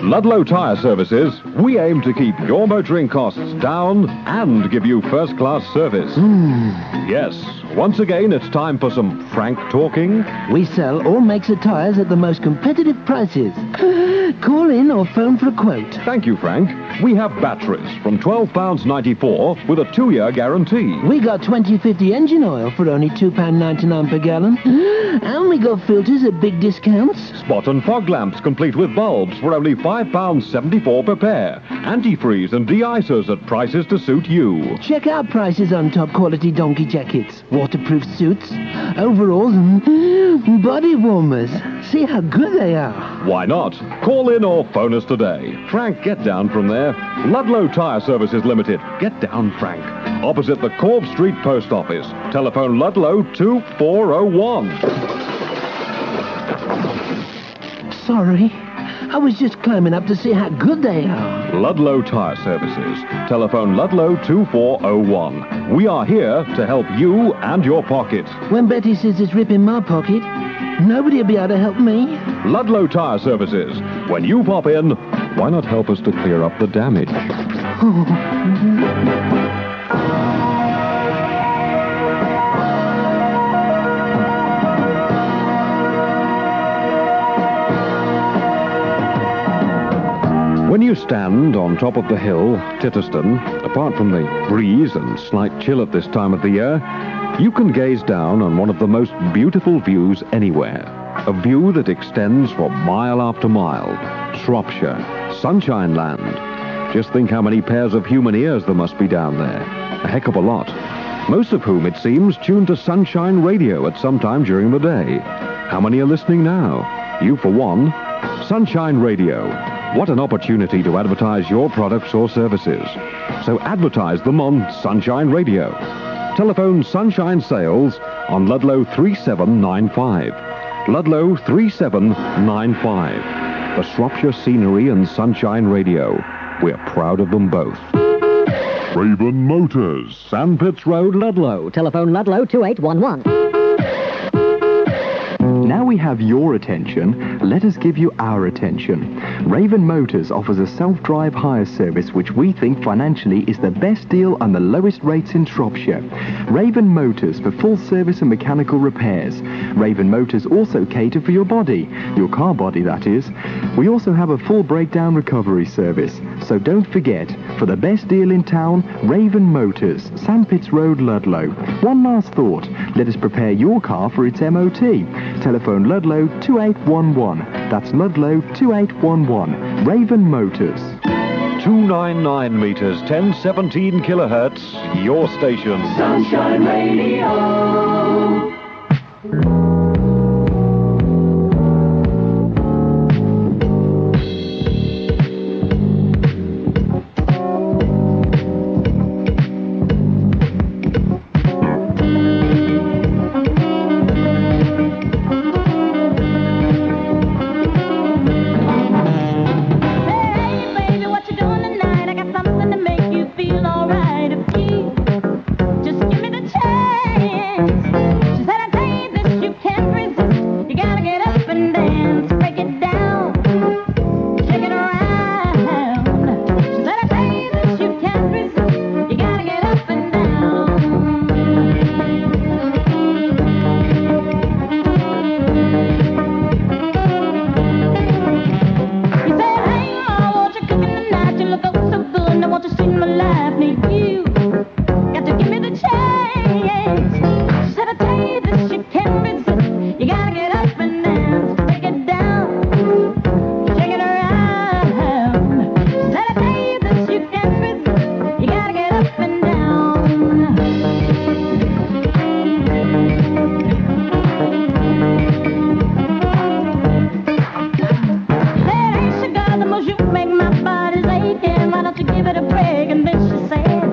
Ludlow Tyre Services, we aim to keep your motoring costs down and give you first-class service. Yes, once again, it's time for some frank talking. We sell all makes of tyres at the most competitive prices. Call in or phone for a quote. Thank you, Frank. We have batteries from twelve pounds ninety-four with a two-year guarantee. We got twenty fifty engine oil for only two pounds ninety-nine per gallon. And we got filters at big discounts. Spot and fog lamps complete with bulbs for only five pounds seventy-four per pair. Antifreeze and de-icers at prices to suit you. Check our prices on top quality donkey jackets, waterproof suits, overalls and body warmers. See how good they are. Why not? Call in or phone us today. Frank, get down from there. Ludlow Tyre Services Limited. Get down, Frank. Opposite the Corb Street Post Office. Telephone Ludlow two four oh one. Sorry. I was just climbing up to see how good they are. Ludlow Tyre Services. Telephone Ludlow two four oh one. We are here to help you and your pocket. When Betty says it's ripping my pocket, nobody will be able to help me. Ludlow Tyre Services. When you pop in, why not help us to clear up the damage? When you stand on top of the hill, Titterston, apart from the breeze and slight chill at this time of the year, you can gaze down on one of the most beautiful views anywhere. A view that extends for mile after mile. Shropshire, Sunshine Land. Just think how many pairs of human ears there must be down there. A heck of a lot. Most of whom, it seems, tune to Sunshine Radio at some time during the day. How many are listening now? You for one. Sunshine Radio. What an opportunity to advertise your products or services. So advertise them on Sunshine Radio. Telephone Sunshine Sales on Ludlow three seven nine five. Ludlow three seven nine five. The Shropshire Scenery and Sunshine Radio. We're proud of them both. Raven Motors, Sandpits Road, Ludlow. Telephone Ludlow two eight one one. Now we have your attention, let us give you our attention. Raven Motors offers a self-drive hire service which we think financially is the best deal and the lowest rates in Shropshire. Raven Motors for full service and mechanical repairs. Raven Motors also cater for your body, your car body that is. We also have a full breakdown recovery service. So don't forget, for the best deal in town, Raven Motors, Sandpits Road, Ludlow. One last thought, let us prepare your car for its M O T. Telephone Ludlow two eight one one. That's Ludlow two eight one one. Raven Motors. two ninety-nine meters, ten seventeen kilohertz, your station. Sunshine Radio. Give it a break, and then she said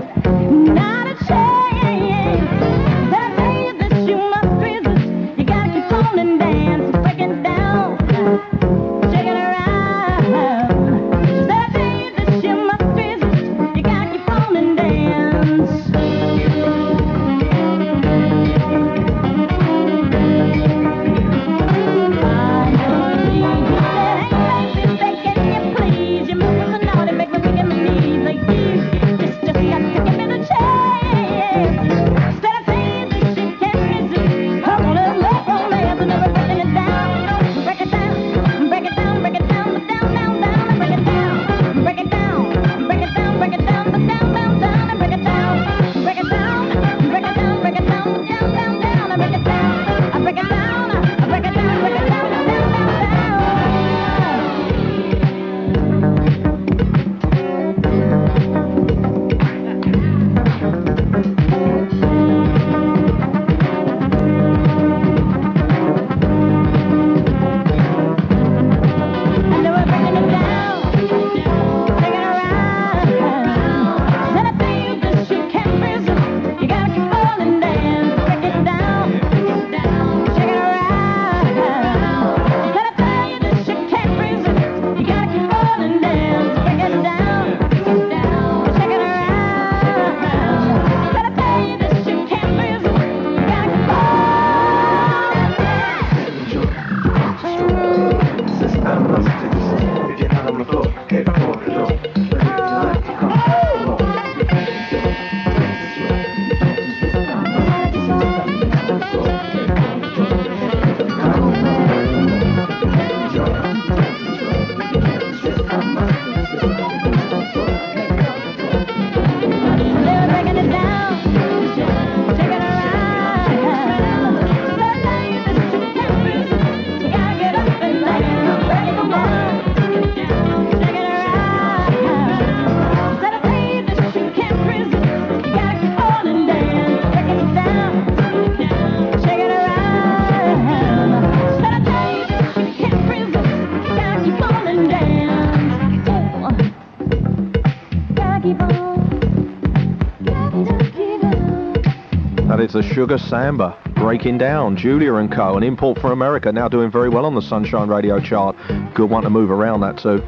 That is the Sugar Samba, Breaking Down. Julia and Co., an import for America, now doing very well on the Sunshine Radio chart. Good one to move around that too.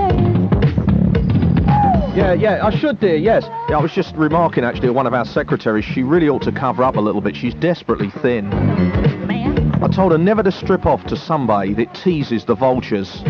Yeah, yeah, I should, dear, yes. Yeah, I was just remarking, actually, to one of our secretaries, she really ought to cover up a little bit. She's desperately thin. I told her never to strip off to sunbathe. It teases the vultures.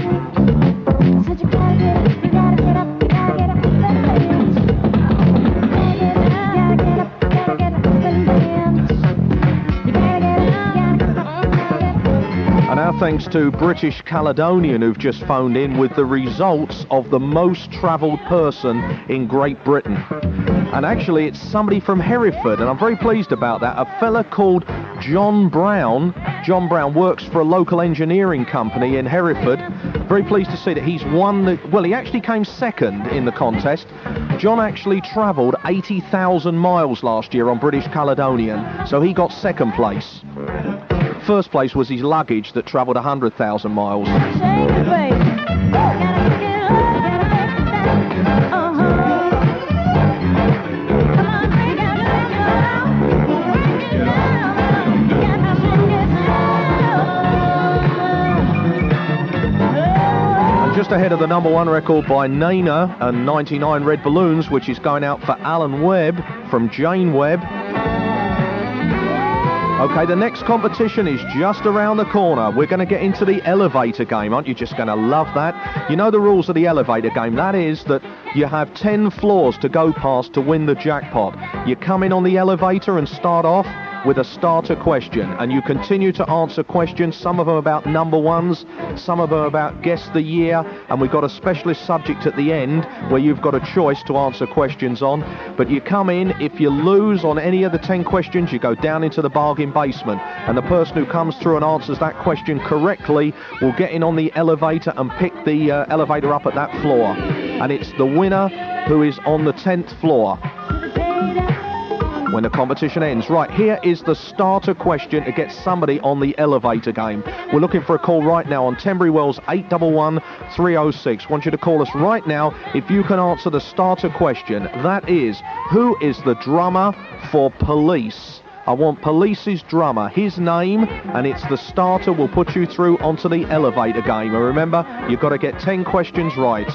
And our thanks to British Caledonian, who've just phoned in with the results of the most travelled person in Great Britain. And actually it's somebody from Hereford, and I'm very pleased about that. A fella called John Brown. John Brown works for a local engineering company in Hereford. Very pleased to see that he's won the... Well, he actually came second in the contest. John actually travelled eighty thousand miles last year on British Caledonian, so he got second place. First place was his luggage that travelled one hundred thousand miles. And just ahead of the number one record by Nana and ninety-nine Red Balloons, which is going out for Alan Webb from Jane Webb. Okay, the next competition is just around the corner. We're going to get into the elevator game. Aren't you just going to love that? You know the rules of the elevator game. That is that you have ten floors to go past to win the jackpot. You come in on the elevator and start off with a starter question, and you continue to answer questions, some of them about number ones, some of them about guess the year, and we've got a specialist subject at the end where you've got a choice to answer questions on. But you come in, if you lose on any of the ten questions, you go down into the bargain basement, and the person who comes through and answers that question correctly will get in on the elevator and pick the uh, elevator up at that floor, and it's the winner who is on the tenth floor when the competition ends. Right, here is the starter question to get somebody on the elevator game. We're looking for a call right now on Tenbury Wells eight one one, three oh six. Want you to call us right now if you can answer the starter question. That is, who is the drummer for Police? I want Police's drummer, his name, and it's the starter will put you through onto the elevator game. And remember, you've got to get ten questions right.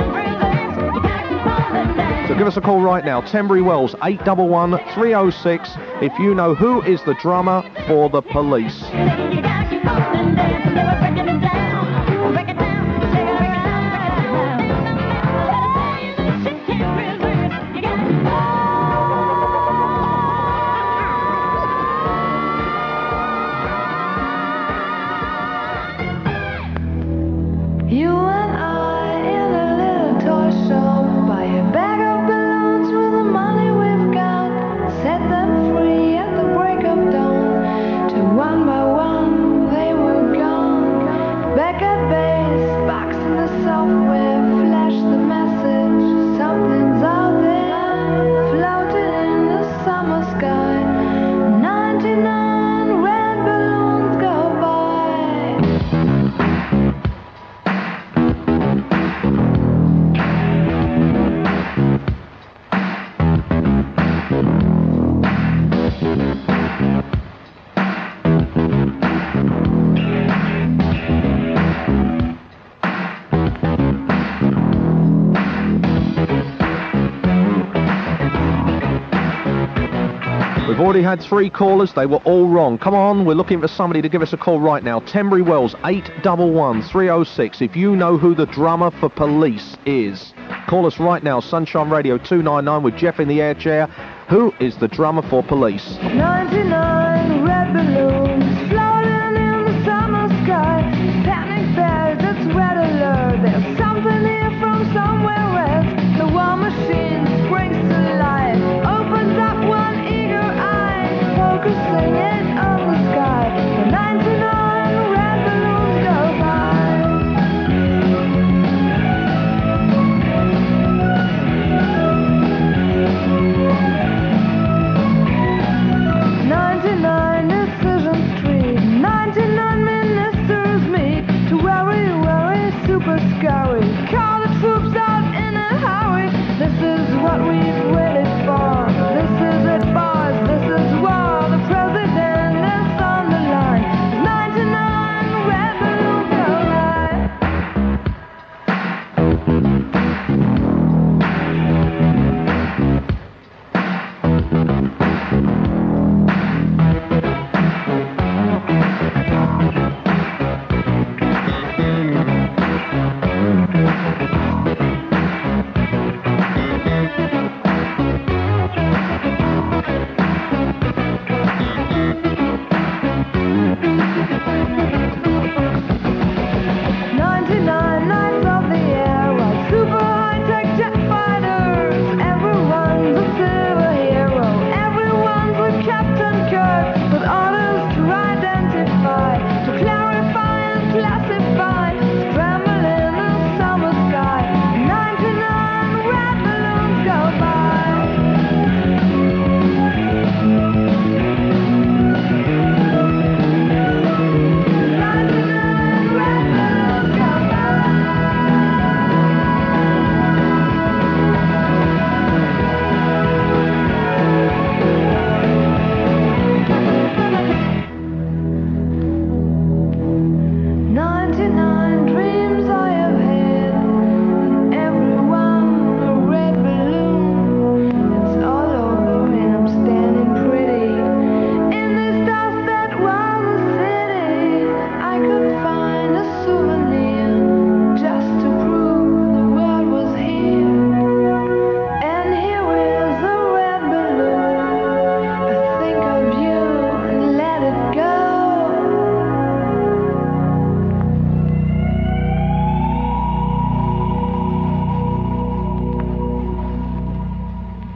So give us a call right now, Tenbury Wells eight one one, three oh six, if you know who is the drummer for the Police. You and I in a little toy shop, buy a bag of balloons with the money we've got, set them free at the break of dawn, till one by one they were gone. Back at base, box in the software, flash the message, something's out there, floating in the summer sky. ninety-nine red balloons go by. We've already had three callers, they were all wrong. Come on, we're looking for somebody to give us a call right now. Tenbury Wells eight one one, three oh six, if you know who the drummer for Police is. Call us right now, Sunshine Radio two nine nine with Jeff in the air chair. Who is the drummer for Police? ninety-nine red balloons floating in the summer sky. Panic bells, it's red alert. There's something here from somewhere else. The war machine springs to life, opens up one eager eye, focusing it on the sky. The ninety-nine red balloons go by.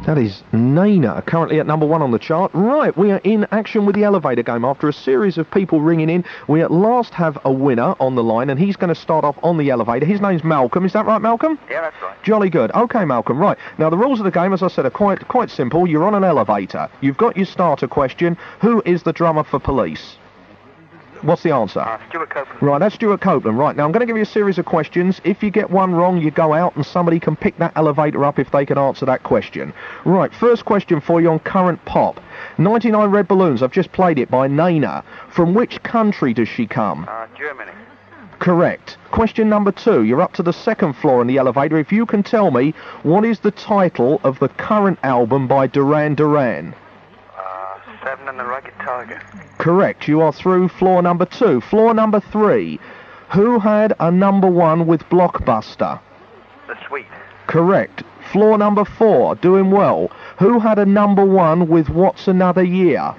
That is Nana, currently at number one on the chart. Right, we are in action with the elevator game. After a series of people ringing in, we at last have a winner on the line, and he's going to start off on the elevator. His name's Malcolm. Is that right, Malcolm? Yeah, that's right. Jolly good. Okay, Malcolm, right. Now, the rules of the game, as I said, are quite, quite simple. You're on an elevator. You've got your starter question. Who is the drummer for Police? What's the answer? Uh, Stuart Copeland. Right, that's Stuart Copeland. Right, now I'm going to give you a series of questions. If you get one wrong, you go out and somebody can pick that elevator up if they can answer that question. Right, first question for you on current pop. ninety-nine Red Balloons, I've just played it by Nana. From which country does she come? Uh, Germany. Correct. Question number two. You're up to the second floor in the elevator. If you can tell me, what is the title of the current album by Duran Duran? Uh, Seven and the Ragged Tiger. Correct. You are through floor number two. Floor number three. Who had a number one with Blockbuster? The Sweet. Correct. Floor number four. Doing well. Who had a number one with What's Another Year?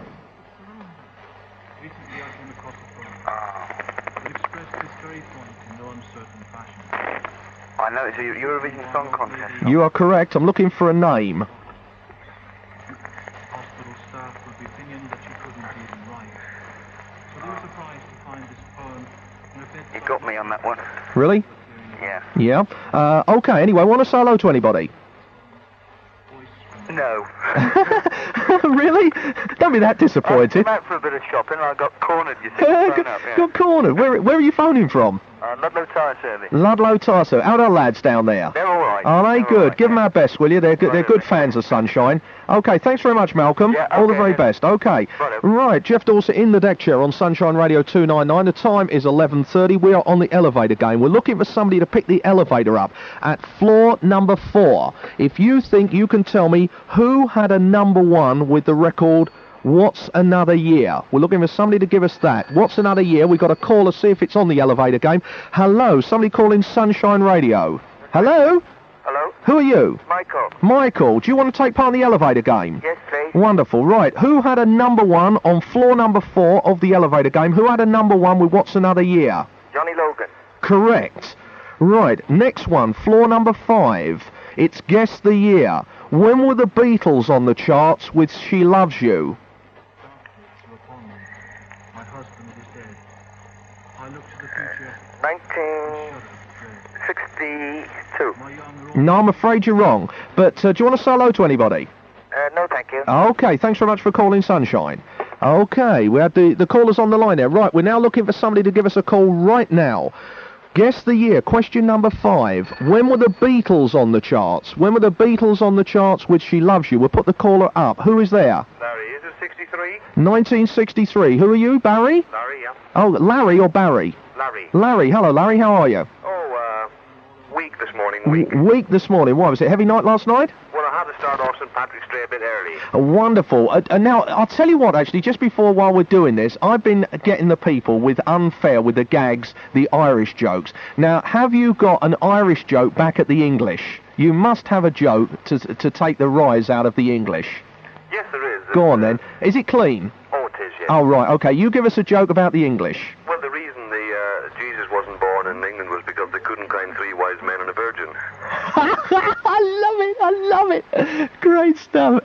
I know it's a Eurovision Song Contest. You are correct. I'm looking for a name. You got me on that one. Really? Yeah. Yeah. Uh, okay, anyway, want to say hello to anybody? No. Really? Don't be that I disappointed. came out for a bit of shopping and I got cornered, you see. Uh, phone got, up, yeah. got cornered. Where, where are you phoning from? Uh, Ludlow Tyre Service. Ludlow Tyre Service. How are our lads down there? They're all right. Are they They're good? all right, Give them our best, will you? They're good. They're good fans of Sunshine. Okay, thanks very much, Malcolm. Yeah, all the okay, very then. best. Okay. Righto. Right, Jeff Dorset in the deck chair on Sunshine Radio two ninety-nine. The time is eleven thirty. We are on the elevator game. We're looking for somebody to pick the elevator up at floor number four. If you think you can tell me who had a number one with the record What's Another Year? We're looking for somebody to give us that. What's Another Year? We've got to call to see if it's on the elevator game. Hello, somebody calling Sunshine Radio. Hello? Hello? Who are you? Michael. Michael, do you want to take part in the elevator game? Yes, please. Wonderful. Right, who had a number one on floor number four of the elevator game? Who had a number one with What's Another Year? Johnny Logan. Correct. Right, next one, floor number five. It's Guess the Year. When were the Beatles on the charts with She Loves You? nineteen sixty-two. No, I'm afraid you're wrong. But uh, do you want to say hello to anybody? Uh, no, thank you. Okay, thanks very much for calling Sunshine. Okay, we had the, the callers on the line there. Right, we're now looking for somebody to give us a call right now. Guess the year. Question number five. When were the Beatles on the charts? When were the Beatles on the charts with She Loves You? We'll put the caller up. Who is there? Larry, is it sixty-three? nineteen sixty-three. Who are you, Barry? Larry, yeah. Oh, Larry or Barry? Larry. Larry. Hello, Larry. How are you? Oh, uh, week this morning, W- week. week this morning. Why, was it a heavy night last night? Well, I had to start off St Patrick's Day a bit early. Uh, wonderful. Uh, uh, now, I'll tell you what, actually, just before, while we're doing this, I've been getting the people with unfair, with the gags, the Irish jokes. Now, have you got an Irish joke back at the English? You must have a joke to to take the rise out of the English. Yes, there is. Go on, then. Is it clean? Oh, it is, yes. Oh, right, okay. You give us a joke about the English. Well, the reason the uh, Jesus wasn't born in England was because they couldn't find three wise men and a virgin. I love it, I love it. Great stuff.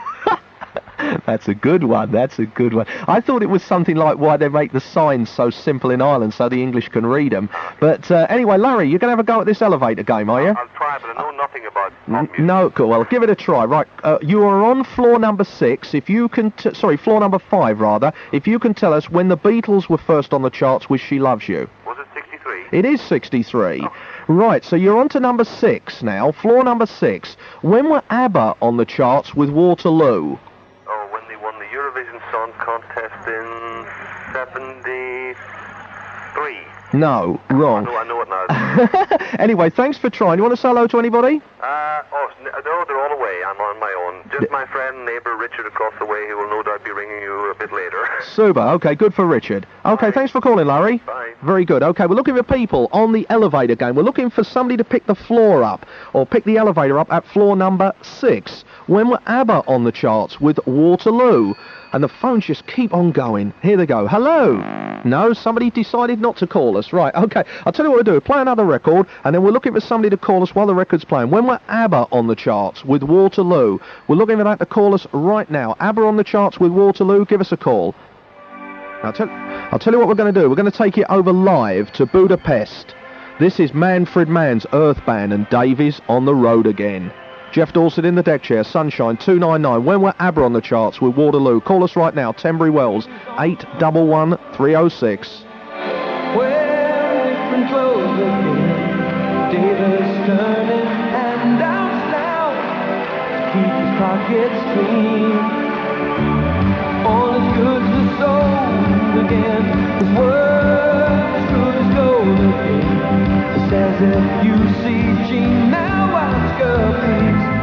That's a good one, that's a good one. I thought it was something like why they make the signs so simple in Ireland so the English can read them. But uh, anyway, Larry, you're going to have a go at this elevator game, are you? I'll try, but I know nothing about N- no, cool. Well, give it a try. Right, uh, you are on floor number six. If you can, t- sorry, floor number five rather. If you can tell us when the Beatles were first on the charts with "She Loves You." Was it sixty-three? It is sixty-three. Right, so you're on to number six now. Floor number six. When were ABBA on the charts with Waterloo? Oh, when they won the Eurovision Song Contest in seventy-three. No, wrong. I know, I know it now. Anyway, thanks for trying. You want to say hello to anybody? Uh, oh, n- no, they're all away. I'm on my own. Just my friend, neighbour Richard across the way, who will no doubt be ringing you a bit later. Super. Okay, good for Richard. Okay, thanks for calling, Larry. Bye. Very good. Okay, we're looking for people on the elevator game. We're looking for somebody to pick the floor up, or pick the elevator up at floor number six. When were ABBA on the charts with Waterloo? And the phones just keep on going. Here they go. Hello. No, somebody decided not to call us. Right, okay. I'll tell you what we'll do. Play another record, and then we're looking for somebody to call us while the record's playing. When we're ABBA on the charts with Waterloo, we're looking for that to call us right now. ABBA on the charts with Waterloo, give us a call. I'll tell, I'll tell you what we're going to do. We're going to take it over live to Budapest. This is Manfred Mann's Earth Band and Davies on the road again. Jeff Dawson in the deck chair, Sunshine two nine nine. When we're ABBA on the charts with Waterloo, call us right now, Tenbury Wells, eight one one three oh six. Wear different clothes again. Davis turning handouts now to keep his pockets clean. All his goods are sold again. His work as good as gold again. Says if you see Jean now, ask her please.